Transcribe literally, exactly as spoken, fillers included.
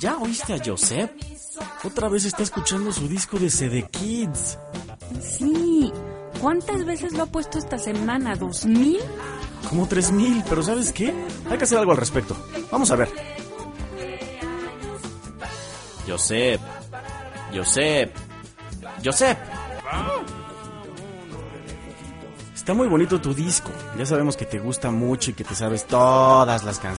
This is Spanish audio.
¿Ya oíste a Josep? Otra vez está escuchando su disco de C D Kids. Sí. ¿Cuántas veces lo ha puesto esta semana? ¿Dos mil? Como tres mil, pero ¿sabes qué? Hay que hacer algo al respecto. Vamos a ver. Josep. Josep. Josep. Está muy bonito tu disco. Ya sabemos que te gusta mucho y que te sabes todas las canciones.